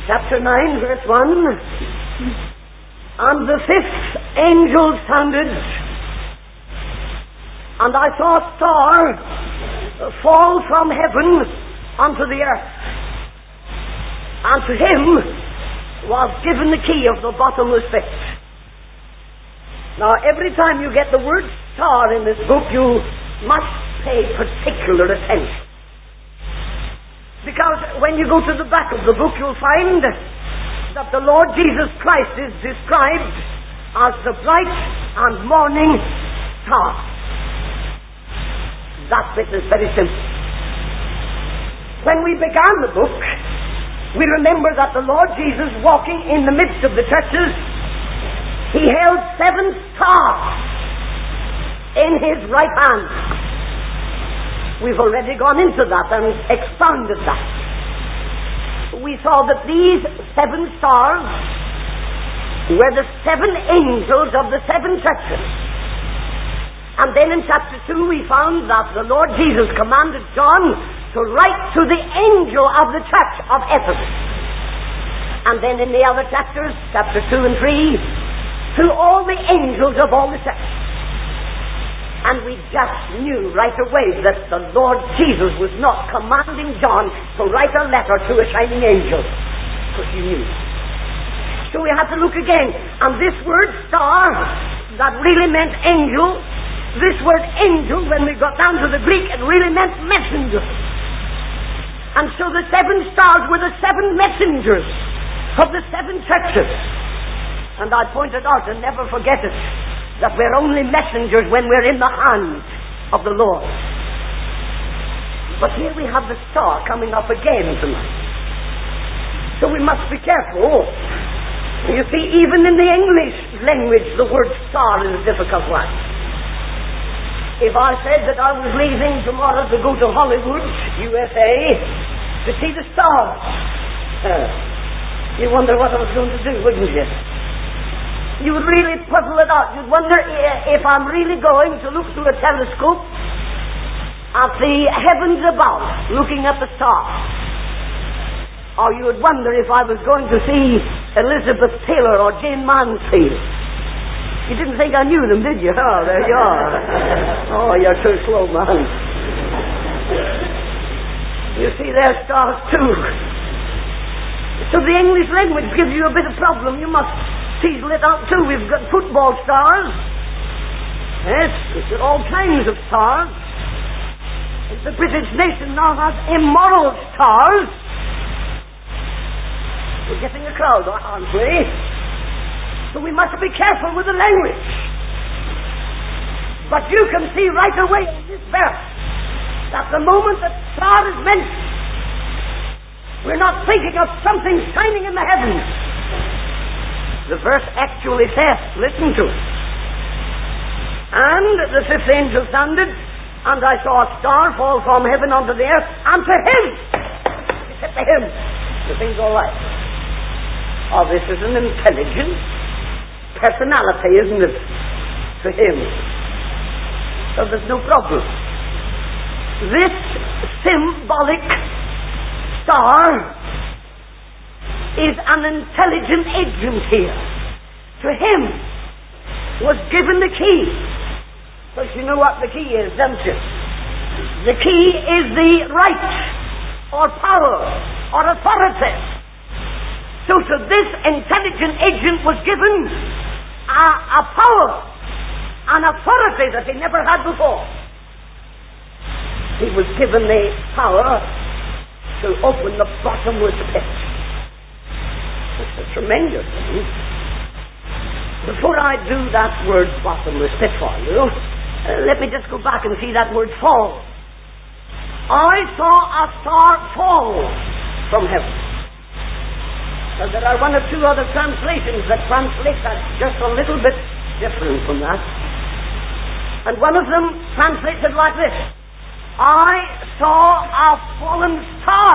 chapter 9, verse 1. And the fifth angel sounded, and I saw a star fall from heaven unto the earth. And to him was given the key of the bottomless pit. Now, every time you get the word star in this book, you must pay particular attention. Because when you go to the back of the book, you'll find that the Lord Jesus Christ is described as the bright and morning star. That bit is very simple. When we began the book, we remember that the Lord Jesus, walking in the midst of the churches, he held 7 stars in his right hand. We've already gone into that and expounded that. We saw that these 7 stars were the 7 angels of the 7 churches. And then in chapter 2 we found that the Lord Jesus commanded John to write to the angel of the church of Ephesus. And then in the other chapters, chapter 2 and 3, to all the angels of all the churches. And we just knew right away that the Lord Jesus was not commanding John to write a letter to a shining angel, because he knew. So we had to look again. And this word star, that really meant angel, this word angel, when we got down to the Greek, it really meant messenger. And so the 7 stars were the 7 messengers of the 7 churches. And I pointed out, and never forget it, that we're only messengers when we're in the hand of the Lord. But here we have the star coming up again tonight. So we must be careful. You see, even in the English language, the word star is a difficult one. If I said that I was leaving tomorrow to go to Hollywood, USA, to see the stars, you wonder what I was going to do, wouldn't you? You would really puzzle it out. You'd wonder if I'm really going to look through a telescope at the heavens above, looking at the stars. Or you would wonder if I was going to see Elizabeth Taylor or Jane Mansfield. You didn't think I knew them, did you? Oh, there you are. Oh, you're too slow, man. You see, they're stars too. So the English language gives you a bit of problem. You must teasel it out too. We've got football stars. Yes, we've got all kinds of stars. The British nation now has immoral stars. We're getting a crowd, aren't we? So we must be careful with the language. But you can see right away in this verse that the moment that star is mentioned, we're not thinking of something shining in the heavens. The verse actually says, listen to it. And the 5th angel sounded, and I saw a star fall from heaven unto the earth, and to him, he said to him, the thing's all right. Oh, this is an intelligent personality, isn't it? To him. So there's no problem. This symbolic star is an intelligent agent here. To him was given the key. Because you know what the key is, don't you? The key is the right or power or authority. So to this intelligent agent was given a power, an authority that he never had before. He was given the power to open the bottomless pit. It's a tremendous thing. Before I do that word bottomless pit for you, let me just go back and see that word fall. I saw a star fall from heaven. Now, there are 1 or 2 other translations that translate that just a little bit different from that. And one of them translates it like this: I saw a fallen star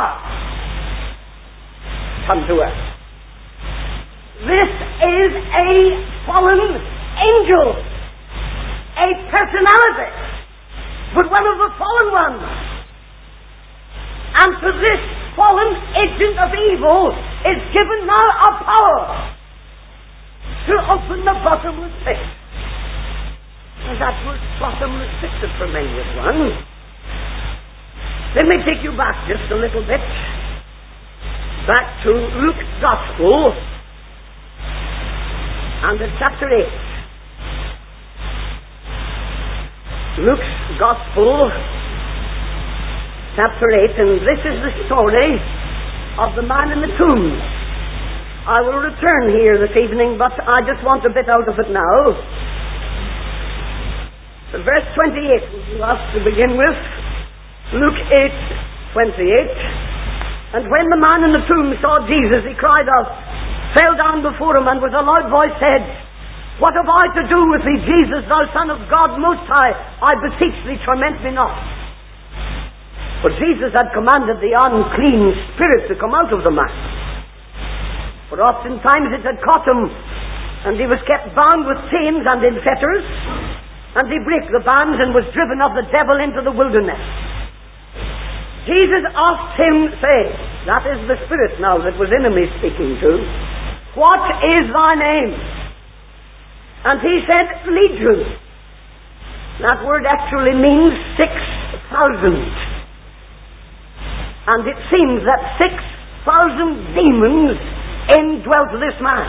come to earth. This is a fallen angel, a personality, but one of the fallen ones. And to this fallen agent of evil is given now a power to open the bottomless pit. And that word bottomless pit's a tremendous one. Let me take you back just a little bit. Back to Luke's Gospel and in chapter 8. Luke's Gospel, chapter 8, and this is the story of the man in the tomb. I will return here this evening, but I just want a bit out of it now. Verse 28 will be last to begin with. Luke 8:28. And when the man in the tomb saw Jesus, he cried out, fell down before him, and with a loud voice said, what have I to do with thee, Jesus, thou Son of God Most High? I beseech thee, torment me not. For Jesus had commanded the unclean spirit to come out of the man. For oftentimes it had caught him, and he was kept bound with chains and in fetters, and he brake the bands and was driven of the devil into the wilderness. Jesus asked him, saying, that is the spirit now that was in him he's speaking to, what is thy name? And he said, Legion. That word actually means 6,000. And it seems that 6,000 demons indwelt this man.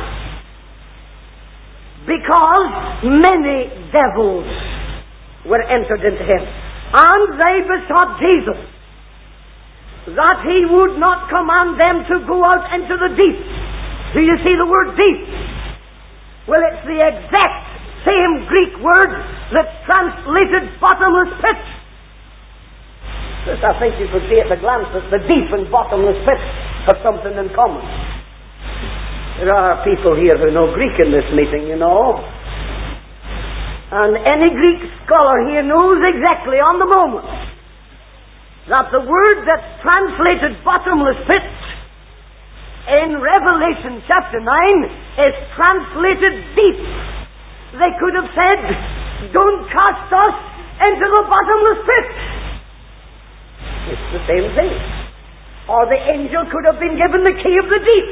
Because many devils were entered into him. And they besought Jesus that he would not command them to go out into the deep. Do you see the word deep? Well, it's the exact same Greek word that's translated bottomless pit. This, I think you could see at a glance that the deep and bottomless pit have something in common. There are people here who know Greek in this meeting, you know. And any Greek scholar here knows exactly on the moment that the word that's translated bottomless pit in Revelation chapter 9 is translated deep. They could have said, don't cast us into the bottomless pit. It's the same thing. Or the angel could have been given the key of the deep.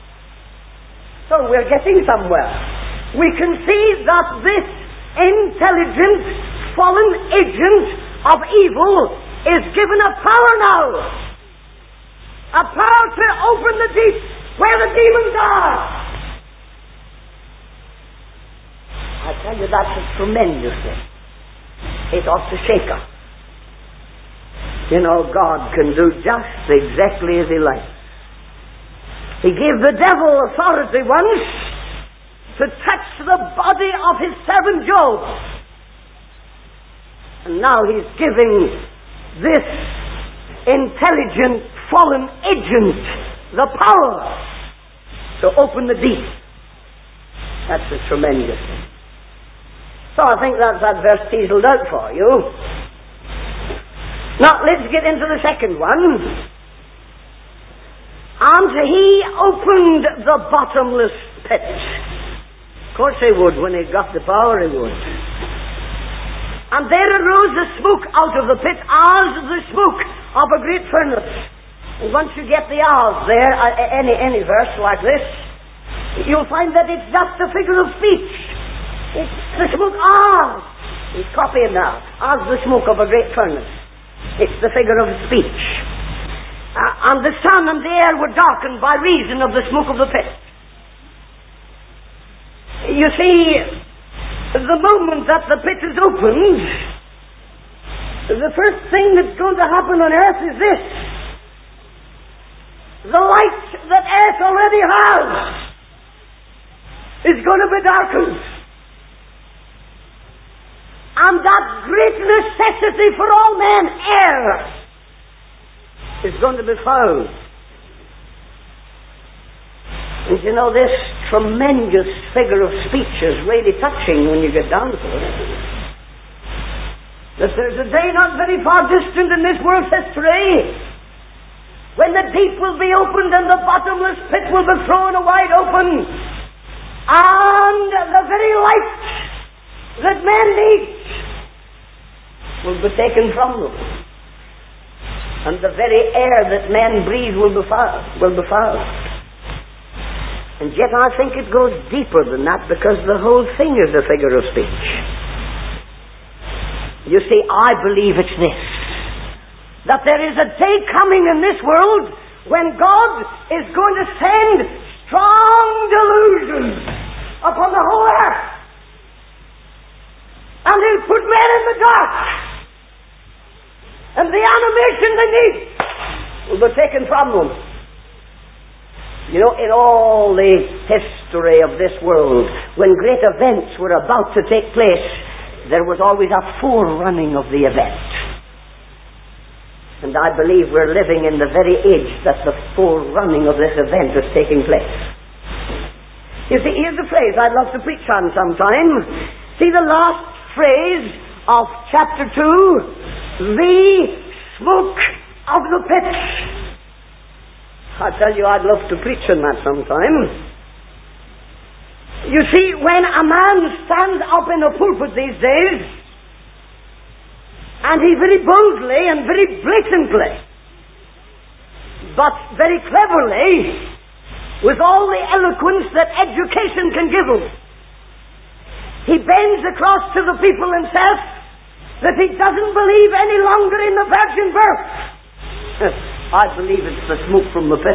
So we're getting somewhere. We can see that this intelligent, fallen agent of evil is given a power now. A power to open the deep where the demons are. I tell you, that's a tremendous thing. It ought to shake us. You know, God can do just exactly as He likes. He gave the devil authority once to touch the body of his servant Job. And now He's giving this intelligent, fallen agent the power to open the deep. That's a tremendous thing. So I think that's that verse teaseled out for you. Now let's get into the second one. And He opened the bottomless pit. Of course He would. When He got the power, He would. And there arose the smoke out of the pit as the smoke of a great furnace. And once you get the as there, any verse like this, you'll find that it's just a figure of speech. It's the smoke as. He's copying now. As the smoke of a great furnace. It's the figure of speech. And the sun and the air were darkened by reason of the smoke of the pit. You see, the moment that the pit is opened, the first thing that's going to happen on earth is this. The light that earth already has is going to be darkened. And that great necessity for all men, air, is going to be found. And you know, this tremendous figure of speech is really touching when you get down to it. That there's a day not very far distant in this world's history when the deep will be opened and the bottomless pit will be thrown wide open, and the very light that men need will be taken from them, and the very air that men breathe will be found. And yet I think it goes deeper than that, because the whole thing is a figure of speech. You see, I believe it's this, that there is a day coming in this world when God is going to send strong delusion upon the whole earth. And He'll put men in the dark. And the animation they need will be taken from them. You know, in all the history of this world, when great events were about to take place, there was always a forerunning of the event. And I believe we're living in the very age that the forerunning of this event is taking place. You see, here's the phrase I'd love to preach on sometime. See the last phrase of chapter 2, the smoke of the pit. I tell you, I'd love to preach on that sometime. You see, when a man stands up in a pulpit these days, and he very boldly and very blatantly, but very cleverly, with all the eloquence that education can give him, he bends across to the people and says that he doesn't believe any longer in the virgin birth. I believe it's the smoke from the pit.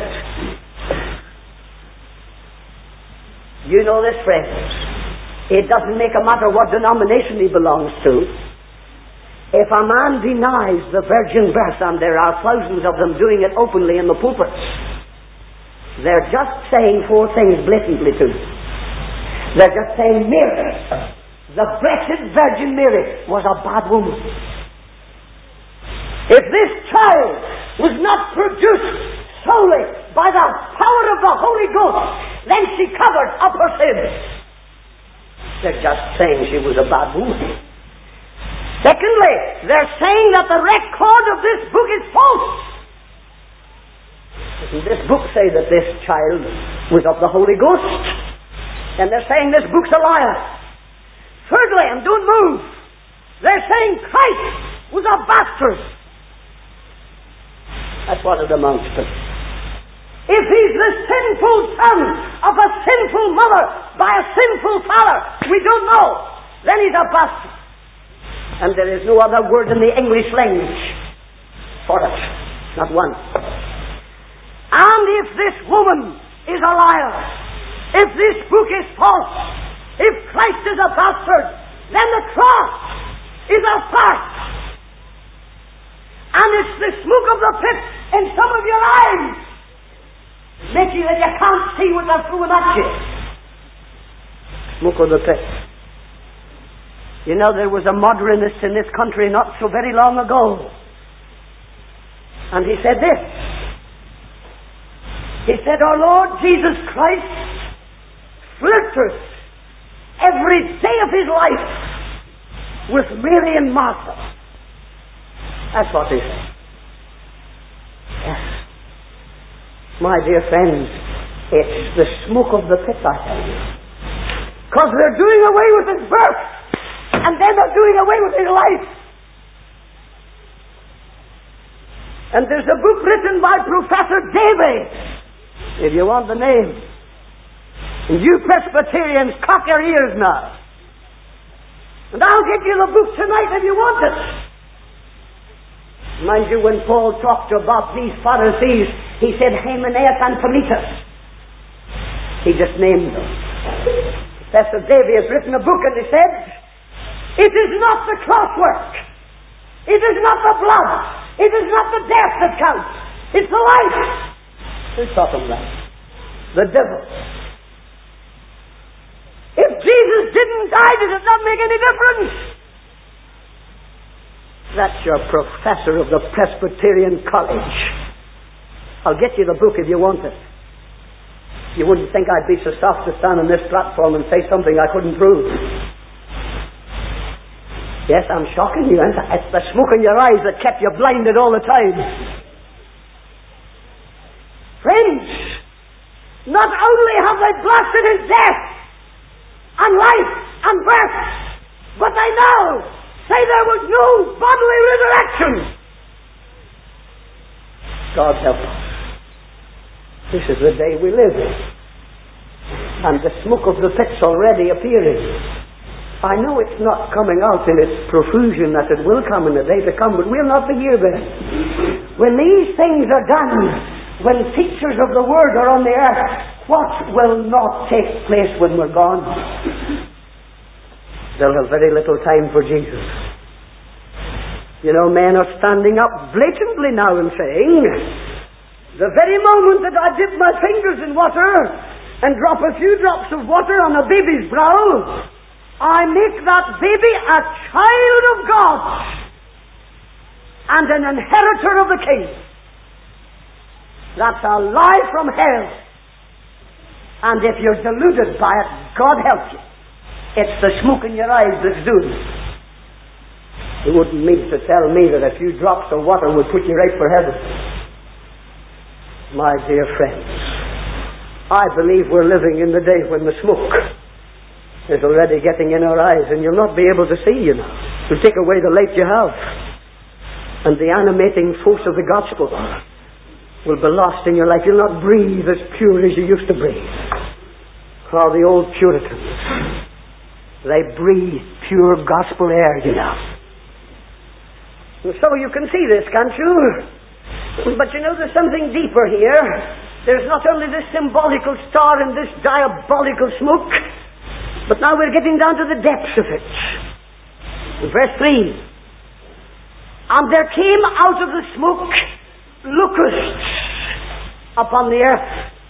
You know this, friends. It doesn't make a matter what denomination he belongs to. If a man denies the virgin birth, and there are thousands of them doing it openly in the pulpits, they're just saying four things blatantly to you. They're just saying Mary, the blessed Virgin Mary, was a bad woman. If this child was not produced solely by the power of the Holy Ghost, then she covered up her sins. They're just saying she was a bad woman. Secondly, they're saying that the record of this book is false. Doesn't this book say that this child was of the Holy Ghost? Then they're saying this book's a liar. Thirdly, and don't move, they're saying Christ was a bastard. That's what it amounts to. If he's the sinful son of a sinful mother by a sinful father, we don't know, then he's a bastard. And there is no other word in the English language for it. Not one. And if this woman is a liar, if this book is false, if Christ is a bastard, then the cross is a farce. And it's the smoke of the pit in some of your eyes, making that you can't see what they're throwing at you. Smoke of the pit. You know, there was a modernist in this country not so very long ago. And he said this. He said, our Lord Jesus Christ flirted every day of his life with Mary and Martha. That's what he said. Yes. My dear friends, it's the smoke of the pit, I tell you. Because they're doing away with his birth, and then they're doing away with his life. And there's a book written by Professor Davy, if you want the name. And you Presbyterians, cock your ears now. And I'll give you the book tonight if you want it. Mind you, when Paul talked about these Pharisees, he said Hymenaeus and Philetus. He just named them. Professor Davy has written a book and he said, it is not the clothwork, it is not the blood, it is not the death that counts, it's the life. Who's talking about? The devil. If Jesus didn't die, does it not make any difference? That's your professor of the Presbyterian College. I'll get you the book if you want it. You wouldn't think I'd be so soft to stand on this platform and say something I couldn't prove. Yes, I'm shocking you. It's the smoke in your eyes that kept you blinded all the time. Friends, not only have they blasted his death and life and birth, but they now say there was no bodily resurrection. God help us. This is the day we live in. And the smoke of the pit's already appearing. I know it's not coming out in its profusion that it will come in the day to come, but we'll not be here then. When these things are done, when teachers of the Word are on the earth, what will not take place when we're gone? They'll have very little time for Jesus. You know, men are standing up blatantly now and saying, the very moment that I dip my fingers in water and drop a few drops of water on a baby's brow, I make that baby a child of God and an inheritor of the King. That's a lie from hell. And if you're deluded by it, God help you. It's the smoke in your eyes that's doing it. You wouldn't mean to tell me that a few drops of water would put you right for heaven. My dear friends, I believe we're living in the day when the smoke is already getting in our eyes, and you'll not be able to see, you know. It'll take away the light you have, and the animating force of the gospel will be lost in your life. You'll not breathe as pure as you used to breathe. Oh, the old Puritans, they breathed pure gospel air, you know. And so you can see this, can't you? But you know, there's something deeper here. There's not only this symbolical star and this diabolical smoke, but now we're getting down to the depths of it. In verse 3, and there came out of the smoke locusts upon the earth.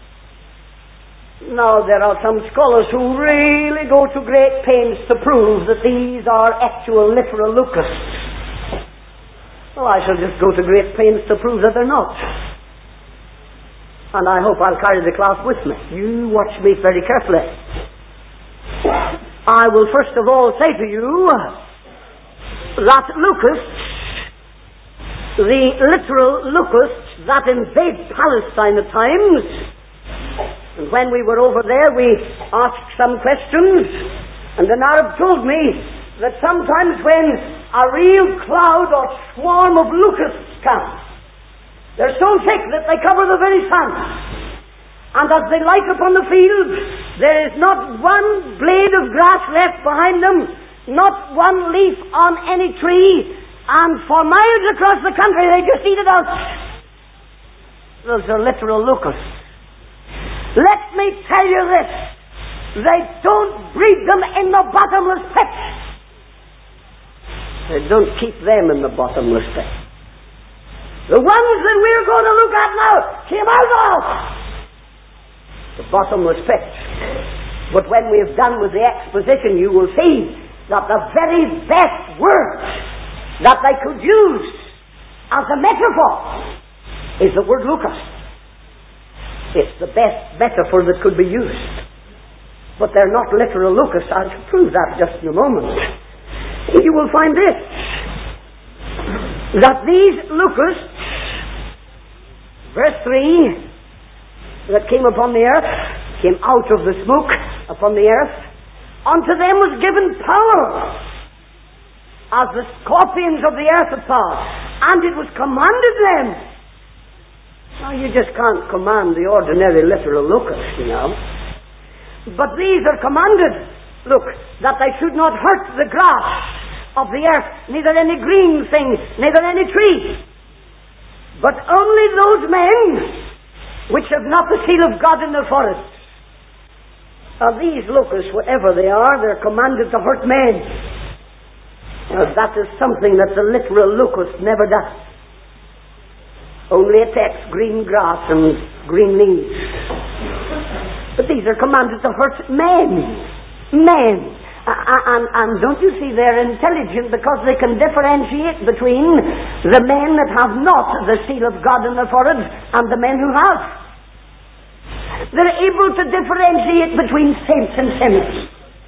Now there are some scholars who really go to great pains to prove that these are actual literal locusts. Well, I shall just go to great pains to prove that they're not. And I hope I'll carry the class with me. You watch me very carefully. I will first of all say to you that locusts, the literal locusts that invade Palestine at times, and when we were over there we asked some questions, and an Arab told me that sometimes when a real cloud or swarm of locusts come, they're so thick that they cover the very sun. And as they light upon the field, there is not one blade of grass left behind them, not one leaf on any tree, and for miles across the country they just eat it out. Those are literal locusts. Let me tell you this, they don't breed them in the bottomless pit. They don't keep them in the bottomless pit. The ones that we're going to look at now came out of the bottomless pit. But when we have done with the exposition, you will see that the very best word that they could use as a metaphor is the word locust. It's the best metaphor that could be used. But they're not literal locusts. I'll prove that just in a moment. You will find this, that these locusts, verse 3, that came upon the earth, came out of the smoke upon the earth, unto them was given power, as the scorpions of the earth have power, and it was commanded them. Now you just can't command the ordinary literal locust, you know. But these are commanded, look, that they should not hurt the grass of the earth, neither any green thing, neither any tree, but only those men which have not the seal of God in their foreheads. Now these locusts, whatever they are, they're commanded to hurt men. Now that is something that the literal locust never does. Only attacks green grass and green leaves. But these are commanded to hurt men. Men. And don't you see, they're intelligent because they can differentiate between the men that have not the seal of God in their foreheads and the men who have. They're able to differentiate between saints and sinners.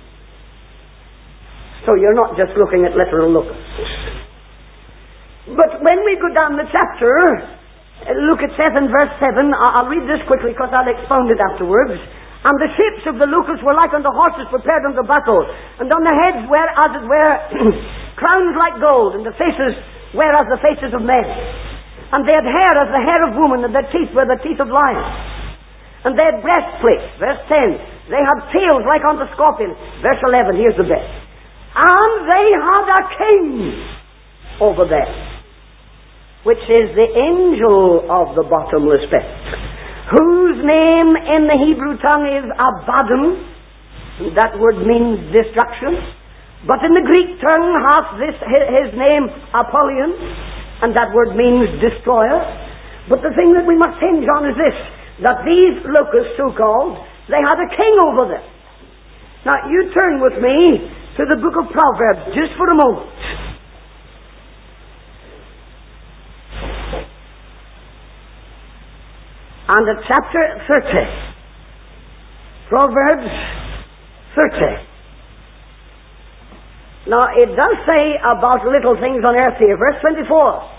So you're not just looking at literal locusts. But when we go down the chapter, look, it says in verse 7, I'll read this quickly because I'll expound it afterwards. And the shapes of the locusts were like unto horses prepared unto battle, and on their heads were, as it were, crowns like gold, and the faces were as the faces of men. And they had hair as the hair of women, and their teeth were the teeth of lions. And their breastplates, verse 10, they had tails like unto scorpions. Verse 11, here's the best. And they had a king over them, which is the angel of the bottomless pit, whose name in the Hebrew tongue is Abaddon. That word means destruction. But in the Greek tongue hath his name Apollyon, and that word means destroyer. But the thing that we must hinge on is this, that these locusts, so-called, they had a king over them. Now, you turn with me to the book of Proverbs just for a moment. And at chapter 30. Proverbs 30. Now, it does say about little things on earth here. Verse 24.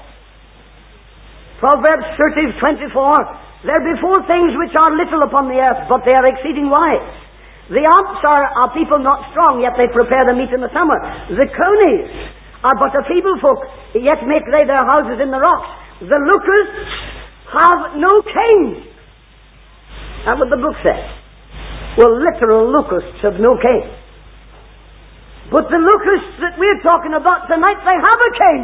Proverbs 30:24. There be four things which are little upon the earth, but they are exceeding wise. The ops are people not strong, yet they prepare the meat in the summer. The conies are but a feeble folk, yet make they their houses in the rocks. The locusts have no king. That's what the book says. Well, literal locusts have no king. But the locusts that we're talking about tonight, they have a king.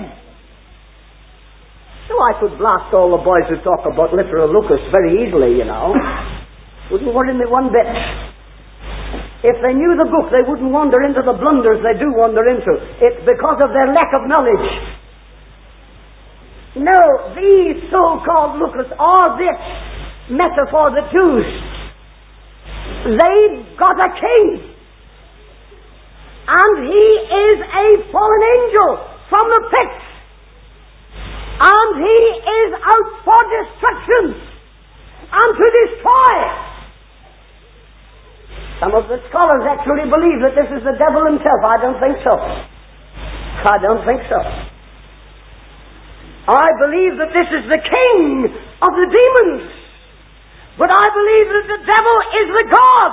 So I could blast all the boys who talk about literal locusts very easily, you know. Wouldn't worry me one bit. If they knew the book, they wouldn't wander into the blunders they do wander into. It's because of their lack of knowledge. No, these so-called locusts are this metaphor that Jews. They've got a king. And he is a fallen angel from the pit. And he is out for destruction and to destroy. Some of the scholars actually believe that this is the devil himself. I don't think so. I don't think so. I believe that this is the king of the demons. But I believe that the devil is the god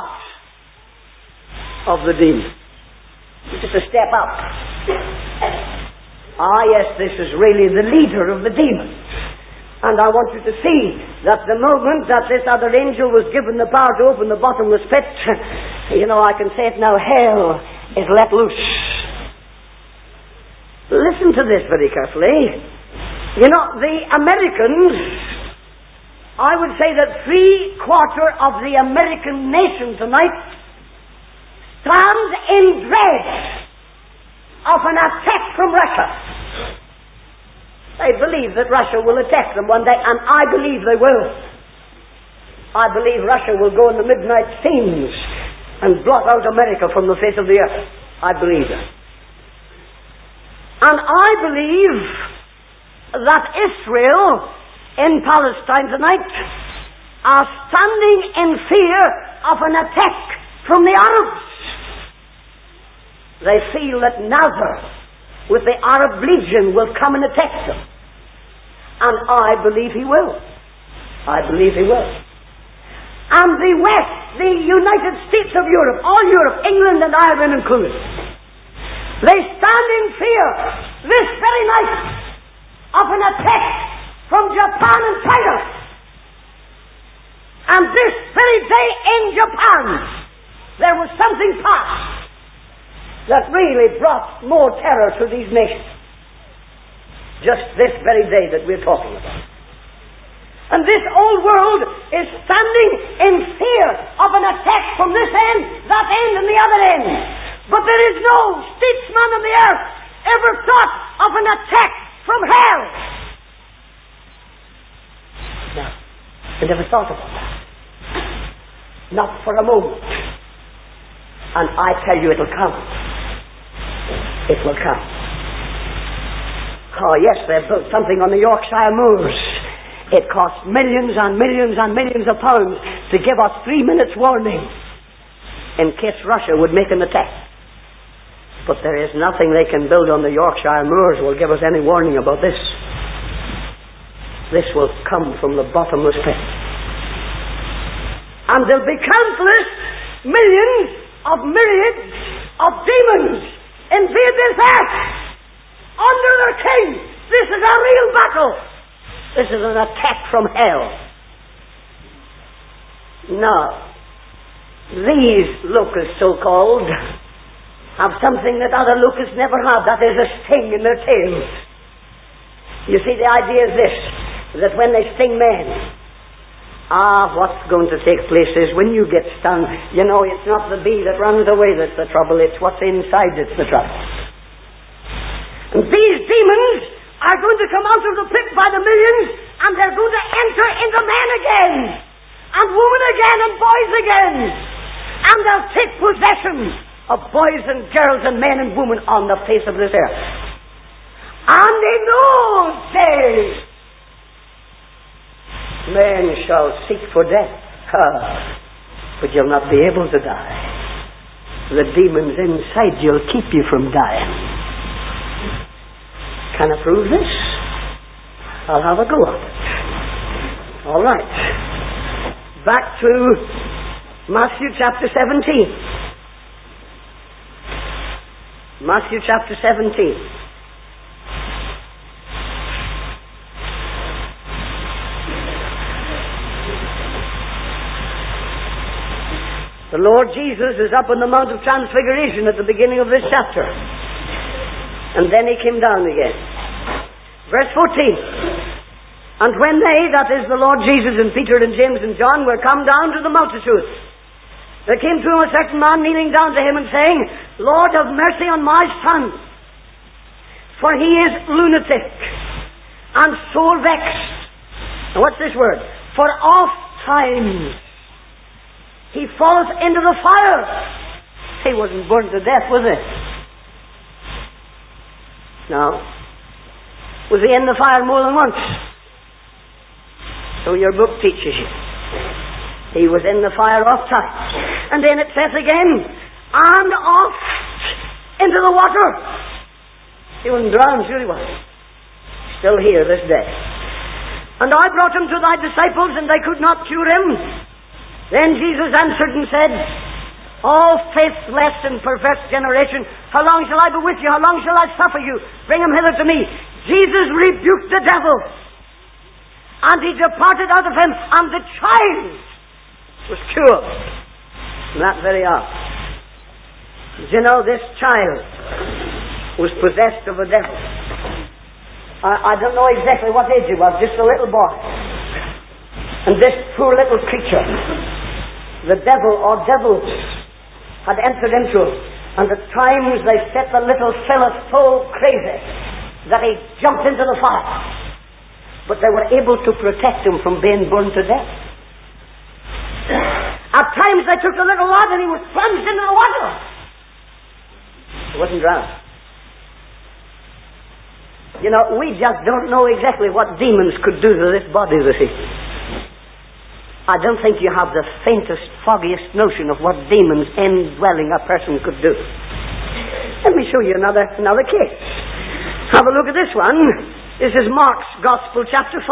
of the demons. Just a step up. Ah, yes, this is really the leader of the demons. And I want you to see that the moment that this other angel was given the power to open the bottomless pit, you know, I can say it now, hell is let loose. Listen to this very carefully. You know, the Americans, I would say that 3/4 of the American nation tonight stand in dread of an attack from Russia. They believe that Russia will attack them one day, and I believe they will. I believe Russia will go in the midnight scenes and blot out America from the face of the earth. I believe that. And I believe that Israel in Palestine tonight are standing in fear of an attack from the Arabs. They feel that Nasser, with the Arab Legion, will come and attack them. And I believe he will. I believe he will. And the West, the United States of Europe, all Europe, England and Ireland included, they stand in fear this very night of an attack from Japan and China. And this very day in Japan, there was something passed that really brought more terror to these nations. Just this very day that we're talking about. And this old world is standing in fear of an attack from this end, that end, and the other end. But there is no statesman on the earth ever thought of an attack from hell. No, they never thought about that. Not for a moment. And I tell you, it'll come. It will come. Oh yes, they built something on the Yorkshire moors. It cost millions and millions and millions of pounds to give us 3 minutes warning in case Russia would make an attack. But there is nothing they can build on the Yorkshire moors will give us any warning about this. This will come from the bottomless pit. And there'll be countless millions of myriads of demons invade this earth under their king. This is a real battle. This is an attack from hell. Now, these locusts, so-called, have something that other locusts never have. That is a sting in their tails. You see, the idea is this, that when they sting men, what's going to take place is when you get stung, you know, it's not the bee that runs away that's the trouble, it's what's inside that's the trouble. And these demons are going to come out of the pit by the millions, and they're going to enter into men again, and women again, and boys again, and they'll take possession of boys and girls and men and women on the face of this earth. And in those days, men shall seek for death, but you'll not be able to die. The demons inside you'll keep you from dying. Can I prove this? I'll have a go at it. All right. Back to Matthew chapter 17. Matthew chapter 17. The Lord Jesus is up on the Mount of Transfiguration at the beginning of this chapter. And then he came down again. Verse 14. And when they, that is the Lord Jesus and Peter and James and John, were come down to the multitude, there came to him a certain man kneeling down to him and saying, Lord, have mercy on my son, for he is lunatic and sore vexed. Now what's this word? For oft times he falls into the fire. He wasn't burned to death, was he? No. Was he in the fire more than once? So your book teaches you. He was in the fire oft times. And then it says again, and oft into the water. He wasn't drowned, sure he was. Still here this day. And I brought him to thy disciples, and they could not cure him. Then Jesus answered and said, all faithless and perverse generation, how long shall I be with you? How long shall I suffer you? Bring him hither to me. Jesus rebuked the devil, and he departed out of him, and the child was cured from that very hour. You know, this child was possessed of a devil. I don't know exactly what age he was, just a little boy. And this poor little creature, the devil or devils, had entered into him, and at times they set the little fellow so crazy that he jumped into the fire. But they were able to protect him from being burned to death. At times they took the little lad and he was plunged into the water. He wasn't drowned. You know, we just don't know exactly what demons could do to this body this evening. I don't think you have the faintest, foggiest notion of what demons indwelling a person could do. Let me show you another case. Have a look at this one. This is Mark's Gospel, chapter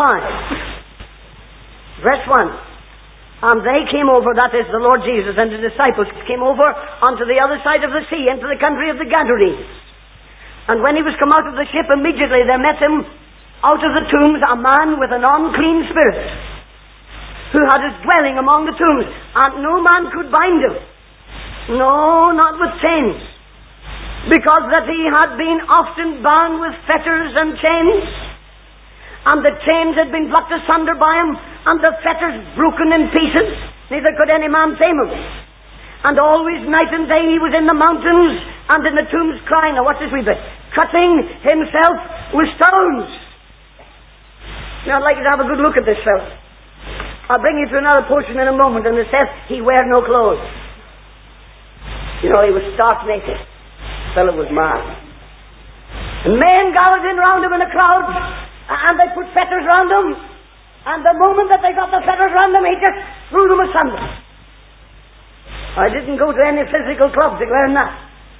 5. Verse 1. And they came over, that is the Lord Jesus and the disciples, came over onto the other side of the sea, into the country of the Gadarenes. And when he was come out of the ship, immediately there met him out of the tombs a man with an unclean spirit, who had his dwelling among the tombs, and no man could bind him. No, not with chains, because that he had been often bound with fetters and chains, and the chains had been plucked asunder by him, and the fetters broken in pieces, neither could any man tame him. And always night and day he was in the mountains and in the tombs crying, now what's this wee bit? Cutting himself with stones. Now I'd like you to have a good look at this fellow. I'll bring you to another portion in a moment, and it says he wear no clothes. You know, he was stark naked. The fellow was mad. And men gathered in round him in a crowd, and they put fetters round him, and the moment that they got the fetters round him, he just threw them asunder. I didn't go to any physical club to learn that.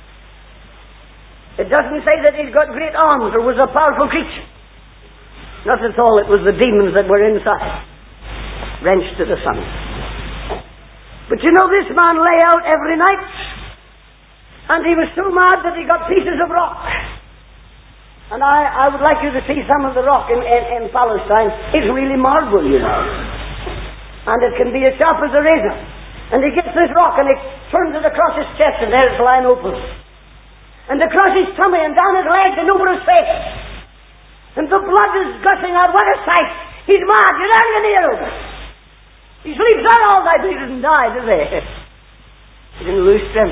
It doesn't say that he's got great arms or was a powerful creature. Not at all. It was the demons that were inside, wrenched to the sun. But you know, this man lay out every night, and he was so mad that he got pieces of rock. And I would like you to see some of the rock in Palestine. It's really marble, you know. and it can be as sharp as a razor. And he gets this rock and he turns it across his chest, and there it's lying open. And across his tummy and down his legs and over his face. And the blood is gushing out. What a sight! He's mad. You're not even near him. He sleeps out all night. He doesn't die, does he? He didn't lose strength.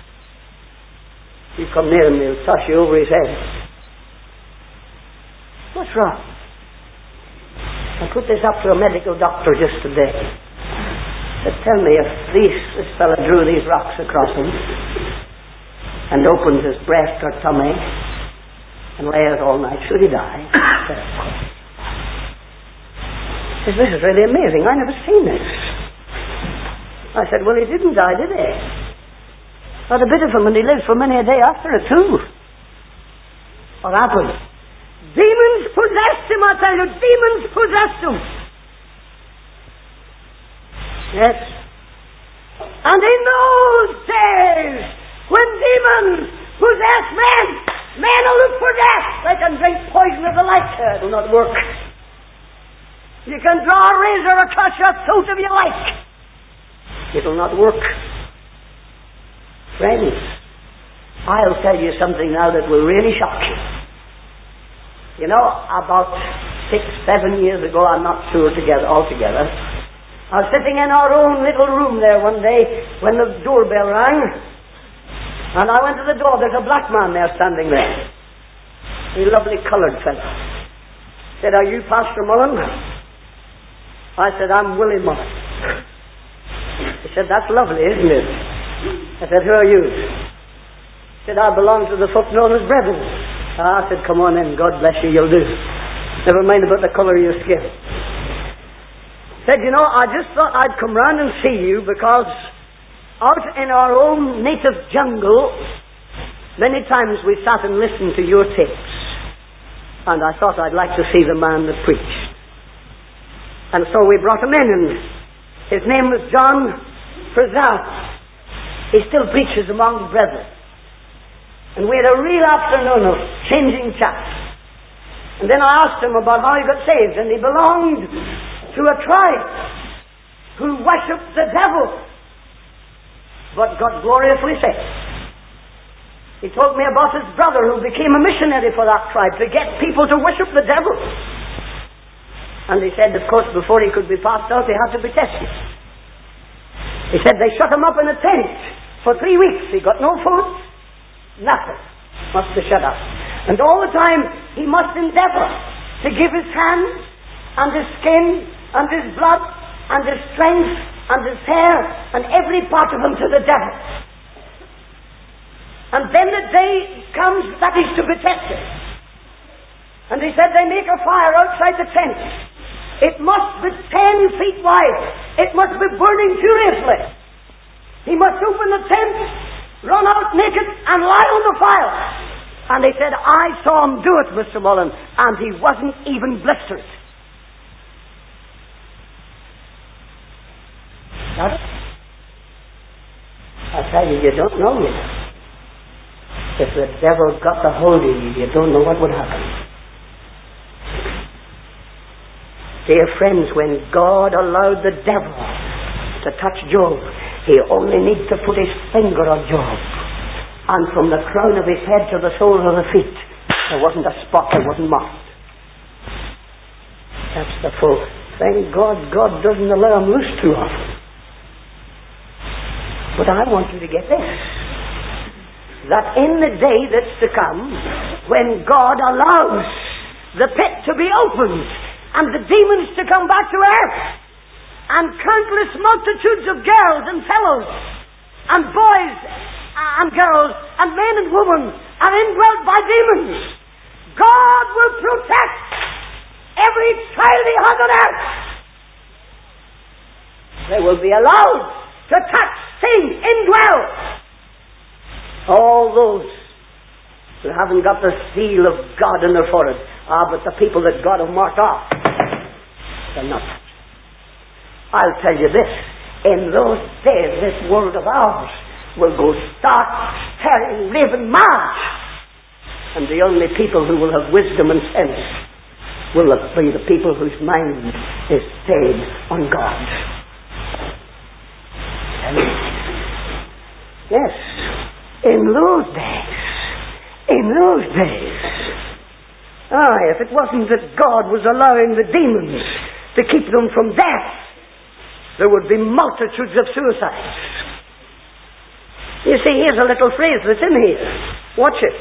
You come near him, he'll toss you over his head. What's wrong? I put this up to a medical doctor just today. He said, tell me, if this fellow drew these rocks across him and opened his breast or tummy and lay out all night, should he die? I said, of course. He says, this is really amazing. I never seen this. I said, well, he didn't die, did he? Not a bit of him, and he lived for many a day after it, too. What happened? Demons possessed him, I tell you. Demons possessed him. Yes. And in those days, when demons possess men, men will look for death. They can drink poison of the like. It will not work. You can draw a razor across your throat if you like. It will not work. Friends, I'll tell you something now that will really shock you. You know, about 6-7 years ago, I'm not sure altogether, I was sitting in our own little room there one day when the doorbell rang, and I went to the door. There's a black man there standing there. A lovely coloured fellow. Said, are you Pastor Mullen? I said, I'm Willie Mullen. He said, that's lovely, isn't it? I said, who are you? He said, I belong to the folk known as Brethren. I said, come on in, God bless you, you'll do. Never mind about the colour of your skin. He said, you know, I just thought I'd come round and see you because out in our own native jungle, many times we sat and listened to your tapes. And I thought I'd like to see the man that preached. And so we brought him in, and his name was John Frizzell. He still preaches among the brethren. And we had a real afternoon of changing chats. And then I asked him about how he got saved, and he belonged to a tribe who worshipped the devil, but got gloriously saved. He told me about his brother who became a missionary for that tribe to get people to worship the devil. And he said, of course, before he could be passed out, he had to be tested. He said they shut him up in a tent for 3 weeks. He got no food, nothing. Must be shut up. And all the time, he must endeavour to give his hands and his skin and his blood and his strength and his hair and every part of him to the devil. And then the day comes that he's to be tested. And he said they make a fire outside the tent. It must be 10 feet wide. It must be burning furiously. He must open the tent, run out naked, and lie on the fire. And he said, I saw him do it, Mr. Mullen, and he wasn't even blistered. Got it? I tell you, you don't know me. If the devil got the hold of you, you don't know what would happen. Dear friends, when God allowed the devil to touch Job, he only needs to put his finger on Job. And from the crown of his head to the soles of the feet, there wasn't a spot that wasn't marked. That's the full. Thank God, God doesn't allow him loose too often. But I want you to get this. That in the day that's to come, when God allows the pit to be opened, and the demons to come back to earth, and countless multitudes of girls and fellows, and boys and girls, and men and women are indwelt by demons, God will protect every child he has on earth. They will be allowed to touch, sing, indwell. All those who haven't got the seal of God in their forehead. But the people that God have marked off, they're not. I'll tell you this. In those days, this world of ours will go stark, tearing, raving mad. And the only people who will have wisdom and sense will be the people whose mind is stayed on God. And yes, in those days, if it wasn't that God was allowing the demons to keep them from death, there would be multitudes of suicides. You see, here's a little phrase that's in here. Watch it.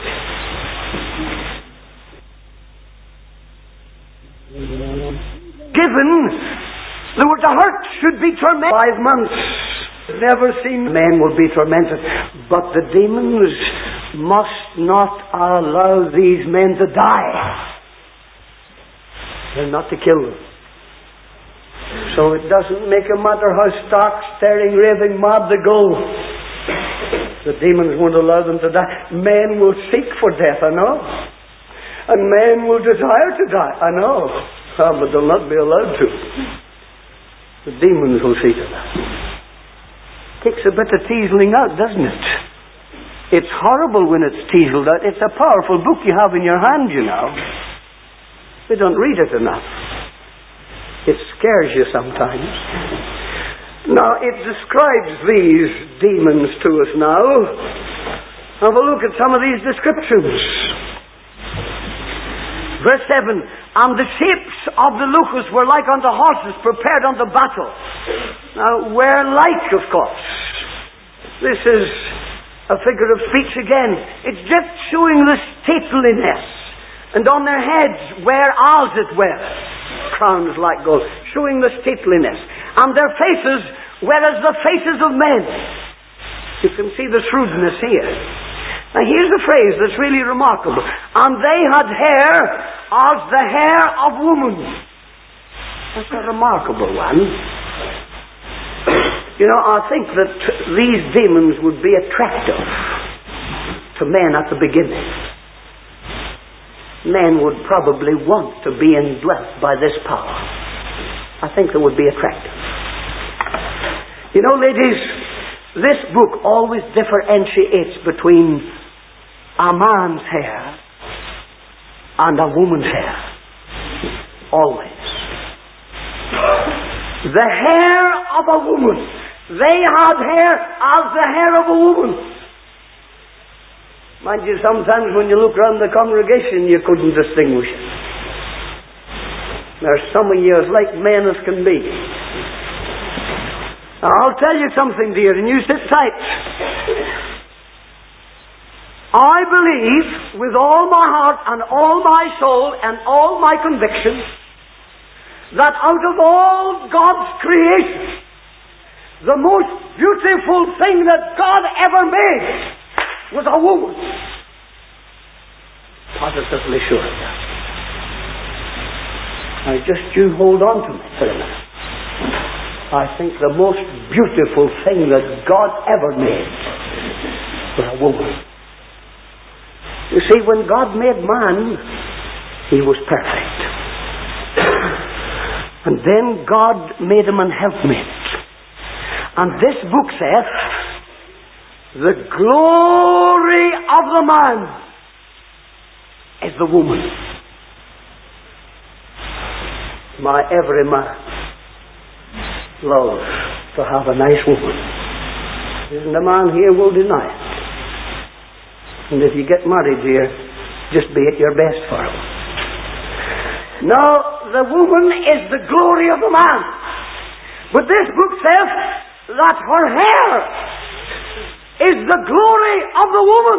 Given there were the hurt should be tormented 5 months. Never seen men will be tormented, but the demons must not allow these men to die. They're not to kill them. So it doesn't make a matter how stark, staring, raving mad they go. The demons won't allow them to die. Men will seek for death, I know. And men will desire to die, I know. But they'll not be allowed to. The demons will see to that. Takes a bit of teaseling out, doesn't it? It's horrible when it's teaseled out. It's a powerful book you have in your hand, you know. We don't read it enough. It scares you sometimes. Now, it describes these demons to us now. Have a look at some of these descriptions. Verse 7, and the shapes of the locusts were like unto horses prepared unto battle. Now, where like, of course. This is a figure of speech again. It's just showing the stateliness. And on their heads wear as it were crowns like gold, showing the stateliness. And their faces were as the faces of men. You can see the shrewdness here. Now here's a phrase that's really remarkable. And they had hair as the hair of woman. That's a remarkable one. You know, I think that these demons would be attractive to men at the beginning. Men would probably want to be indwelt by this power. I think they would be attractive. You know, ladies, this book always differentiates between a man's hair and a woman's hair. Always. The hair of a woman. They had hair as the hair of a woman. Mind you, sometimes when you look round the congregation, you couldn't distinguish it. There's some of you as like men as can be. Now, I'll tell you something, dear, and you sit tight. I believe with all my heart and all my soul and all my conviction that out of all God's creation, the most beautiful thing that God ever made was a woman. Positively sure of that. Now just you hold on to me for a minute. I think the most beautiful thing that God ever made was a woman. You see, when God made man, he was perfect. And then God made him an helpmate. And this book says, the glory of the man is the woman. My every man loves to have a nice woman. Isn't a man here will deny it. And if you get married, dear, just be at your best for him. Now, the woman is the glory of the man. But this book says that her hair is the glory of the woman.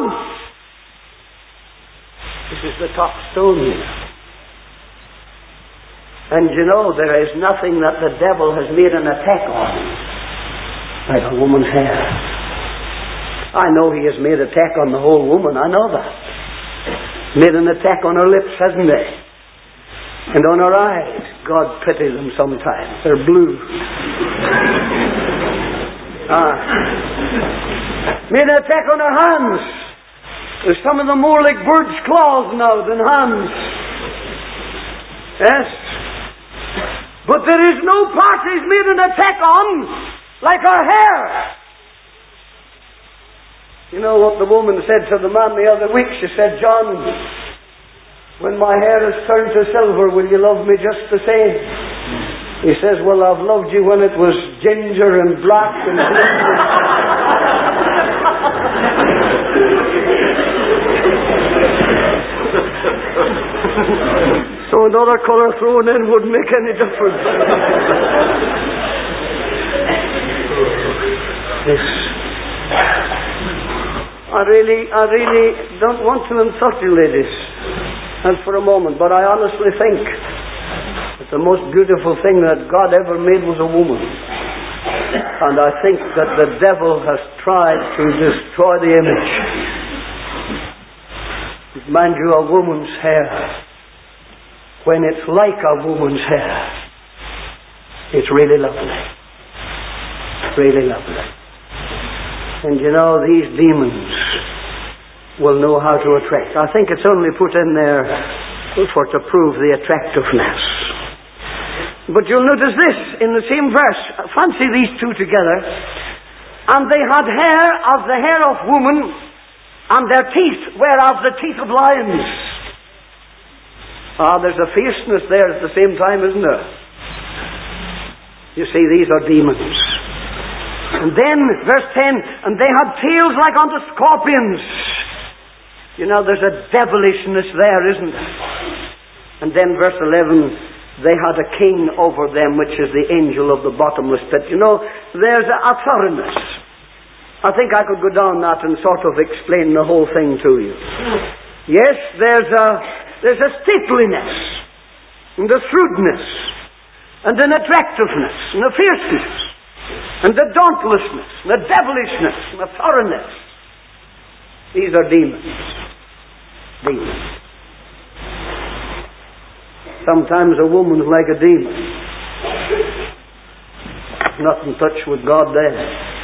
This is the top stone here. And you know, there is nothing that the devil has made an attack on like a woman's hair. I know he has made an attack on the whole woman, I know that. Made an attack on her lips, hasn't he? And on her eyes. God pity them sometimes. They're blue. Made an attack on her hands. There's some of them more like birds' claws now than hands. Yes. But there is no part he's made an attack on like her hair. You know what the woman said to the man the other week? She said, John, when my hair is turned to silver, will you love me just the same? He says, well, I've loved you when it was ginger and black and blue. So another colour thrown in wouldn't make any difference. Yes. I really don't want to insult you, ladies, not for a moment, but I honestly think that the most beautiful thing that God ever made was a woman. And I think that the devil has tried to destroy the image. Mind you, a woman's hair, when it's like a woman's hair, it's really lovely. Really lovely. And you know, these demons will know how to attract. I think it's only put in there to prove the attractiveness. But you'll notice this in the same verse. Fancy these two together. And they had hair as the hair of woman, and their teeth were as the teeth of lions. There's a fierceness there at the same time, isn't there? You see, these are demons. And then, verse 10, and they had tails like unto scorpions. You know, there's a devilishness there, isn't there? And then, verse 11, they had a king over them, which is the angel of the bottomless pit. You know, there's a thoroughness. I think I could go down that and sort of explain the whole thing to you. Yes, there's a stateliness, and a shrewdness, and an attractiveness, and a fierceness, and a dauntlessness, and a devilishness, and a thoroughness. These are demons. Demons. Sometimes a woman's like a demon. Not in touch with God then.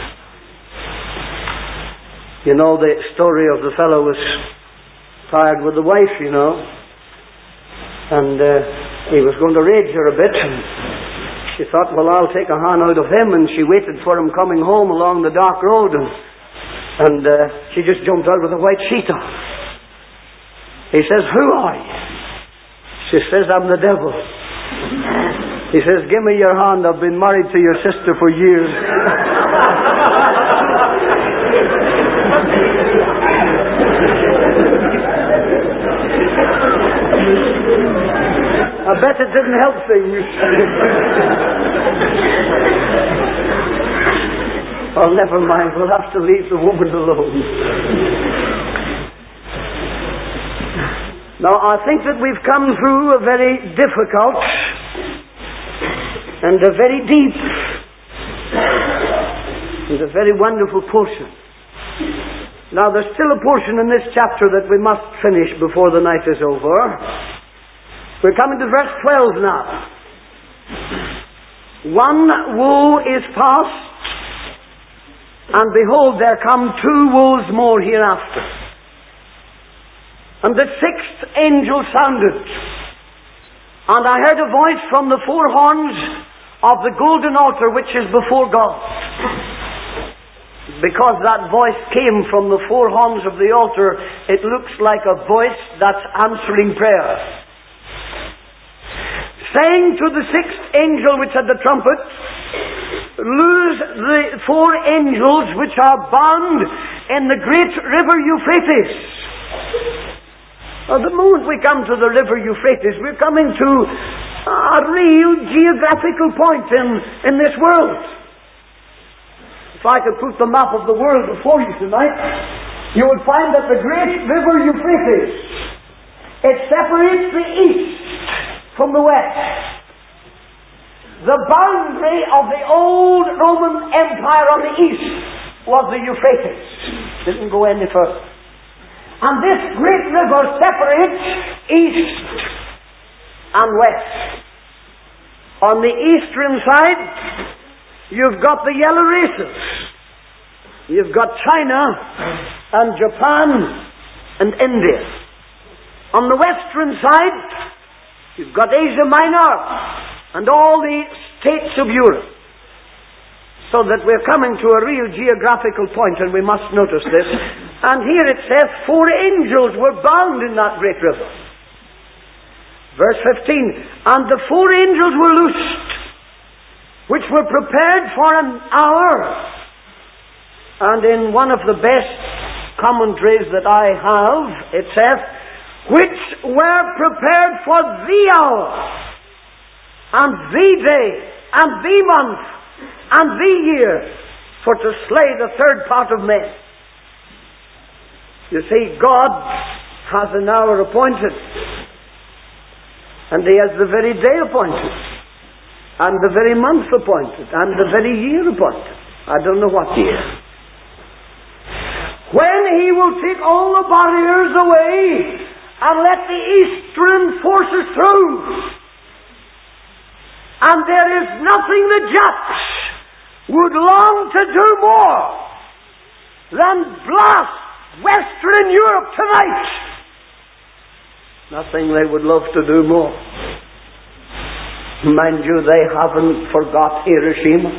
You know the story of the fellow was tired with the wife, you know. And he was going to rage her a bit. And she thought, well, I'll take a hand out of him. And she waited for him coming home along the dark road. And she just jumped out with a white sheet on. He says, who are you? She says, I'm the devil. He says, give me your hand. I've been married to your sister for years. I bet it didn't help things. Oh, never mind. We'll have to leave the woman alone. Now, I think that we've come through a very difficult and a very deep and a very wonderful portion. Now, there's still a portion in this chapter that we must finish before the night is over. We're coming to verse 12 now. One woe is past, and behold, there come two woes more hereafter. And the sixth angel sounded, and I heard a voice from the four horns of the golden altar which is before God. Because that voice came from the four horns of the altar, it looks like a voice that's answering prayer. Saying to the sixth angel which had the trumpet, loose the four angels which are bound in the great river Euphrates. The moment we come to the river Euphrates, we're coming to a real geographical point in this world. If I could put the map of the world before you tonight, you would find that the great river Euphrates, it separates the east from the west. The boundary of the old Roman Empire on the east was the Euphrates. Didn't go any further. And this great river separates east and west. On the eastern side, you've got the yellow races. You've got China and Japan and India. On the western side, you've got Asia Minor and all the states of Europe. So that we're coming to a real geographical point, and we must notice this. And here it says 4 angels were bound in that great river. Verse 15, and the 4 angels were loosed, which were prepared for an hour. And in one of the best commentaries that I have, it says, which were prepared for the hour, and the day, and the month, and the year, for to slay the third part of men. You see, God has an hour appointed, and He has the very day appointed, and the very month appointed, and the very year appointed. I don't know what year. When He will take all the barriers away and let the eastern forces through, and there is nothing the Japs would long to do more than blast Western Europe tonight. Nothing they would love to do more. Mind you, they haven't forgot Hiroshima.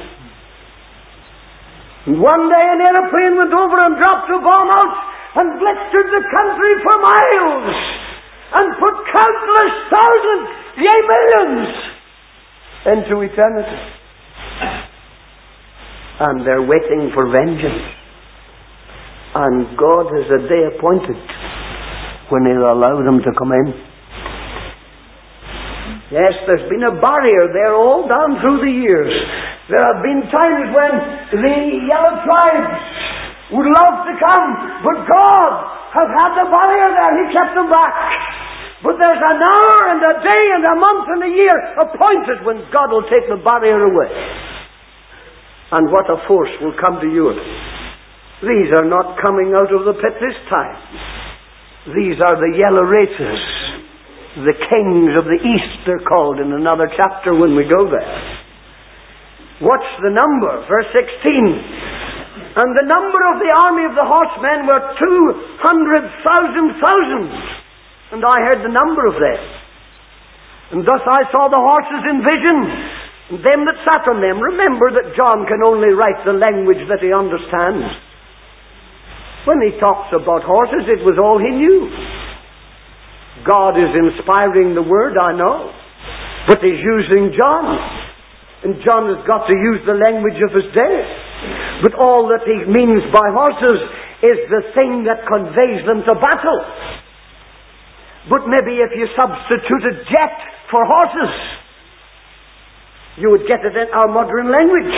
One day an aeroplane went over and dropped a bomb out and blistered the country for miles and put countless thousands, yea millions, into eternity. And they're waiting for vengeance. And God has a day appointed when He'll allow them to come in. Yes, there's been a barrier there all down through the years. There have been times when the yellow tribes would love to come, but God has had the barrier there. He kept them back. But there's an hour and a day and a month and a year appointed when God will take the barrier away. And what a force will come to Europe. These are not coming out of the pit this time. These are the yellow races. The kings of the east, they're called in another chapter when we go there. What's the number? Verse 16. And the number of the army of the horsemen were 200,000. And I heard the number of them. And thus I saw the horses in vision, and them that sat on them. Remember that John can only write the language that he understands. When he talks about horses, it was all he knew. God is inspiring the word, I know. But He's using John. And John has got to use the language of his day. But all that he means by horses is the thing that conveys them to battle. But maybe if you substituted jet for horses, you would get it in our modern language.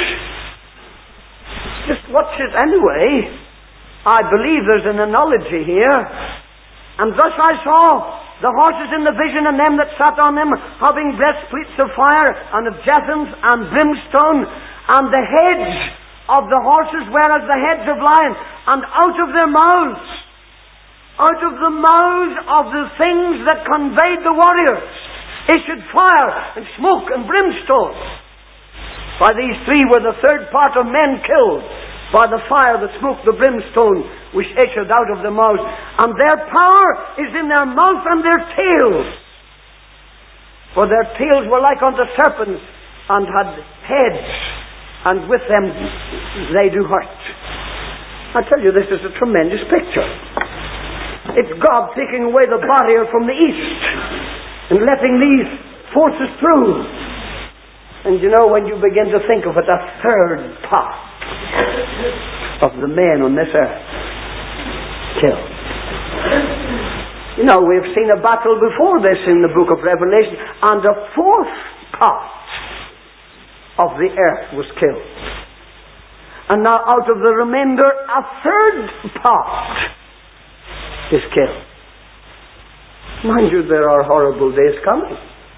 Just watch it anyway. I believe there's an analogy here. And thus I saw the horses in the vision, and them that sat on them, having breastplates of fire, and of jacinth, and brimstone, and the heads of the horses were as the heads of lions, and out of their mouths, out of the mouths of the things that conveyed the warriors, issued fire, and smoke, and brimstone. By these 3 were the third part of men killed, by the fire, the smoke, the brimstone, which issued out of their mouths. And their power is in their mouth and their tails. For their tails were like unto serpents, and had heads, and with them they do hurt. I tell you, this is a tremendous picture. It's God taking away the barrier from the east, and letting these forces through. And you know, when you begin to think of it, a third part of the men on this earth killed. You know, we've seen a battle before this in the book of Revelation, and a fourth part of the earth was killed. And now out of the remainder, a third part is killed. Mind you, there are horrible days coming.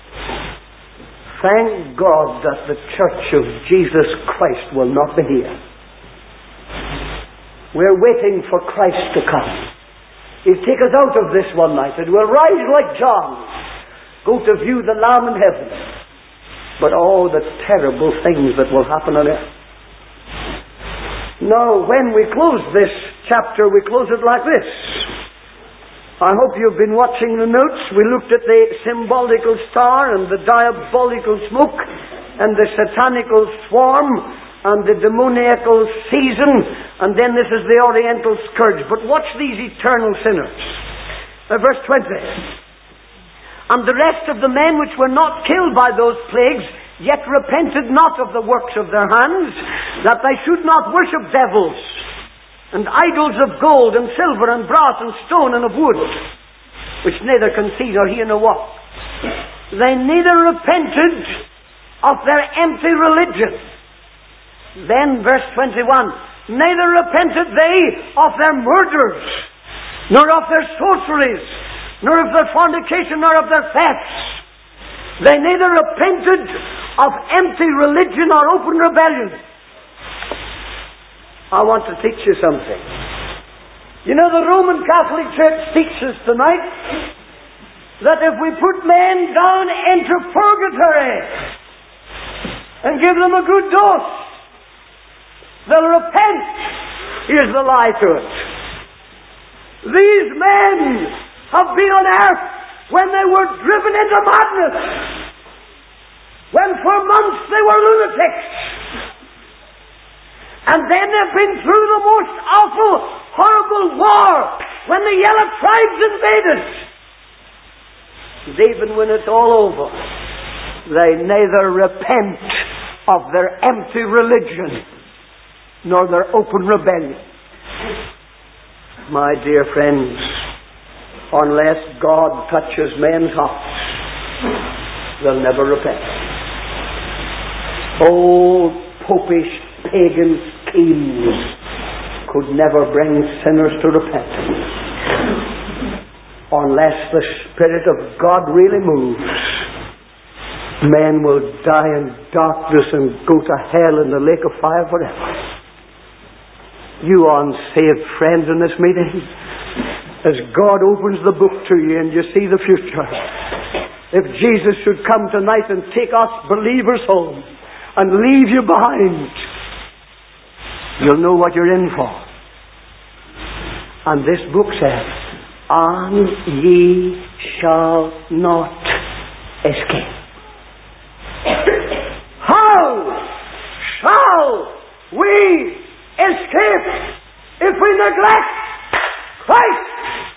Thank God that the Church of Jesus Christ will not be here. We're waiting for Christ to come. He'll take us out of this one night, and we'll rise like John, go to view the Lamb in heaven. But all the terrible things that will happen on earth. Now, when we close this chapter, we close it like this. I hope you've been watching the notes. We looked at the symbolical star and the diabolical smoke and the satanical swarm and the demoniacal season, and then this is the oriental scourge. But watch these eternal sinners. Verse 20. And the rest of the men which were not killed by those plagues, yet repented not of the works of their hands, that they should not worship devils, and idols of gold, and silver, and brass, and stone, and of wood, which neither can see nor hear nor walk. They neither repented of their empty religion. Then, verse 21, neither repented they of their murders, nor of their sorceries, nor of their fornication, nor of their thefts. They neither repented of empty religion or open rebellion. I want to teach you something. You know, the Roman Catholic Church teaches tonight that if we put men down into purgatory and give them a good dose, they'll repent. Here's the lie to it. These men have been on earth when they were driven into madness, when for months they were lunatics, and then they've been through the most awful, horrible war when the yellow tribes invaded. And even when it's all over, they neither repent of their empty religion nor their open rebellion. My dear friends, unless God touches men's hearts, they'll never repent. Old popish pagan schemes could never bring sinners to repentance. Unless the Spirit of God really moves, men will die in darkness and go to hell in the lake of fire forever. You unsaved friends in this meeting, as God opens the book to you and you see the future, if Jesus should come tonight and take us believers home and leave you behind, you'll know what you're in for. And this book says, and ye shall not escape. How shall we escape if we neglect Christ?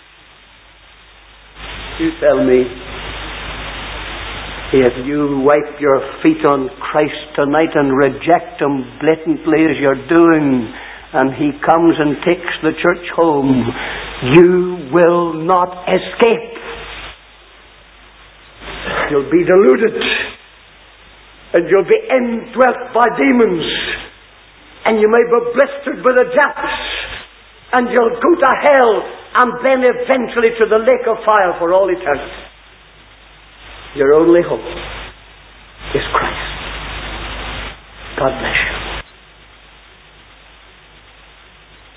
You tell me. If you wipe your feet on Christ tonight and reject Him blatantly as you're doing, and He comes and takes the church home, you will not escape. You'll be deluded, and you'll be indwelt by demons, and you may be blistered by the Japs, and you'll go to hell, and then eventually to the lake of fire for all eternity. Your only hope is Christ. God bless you.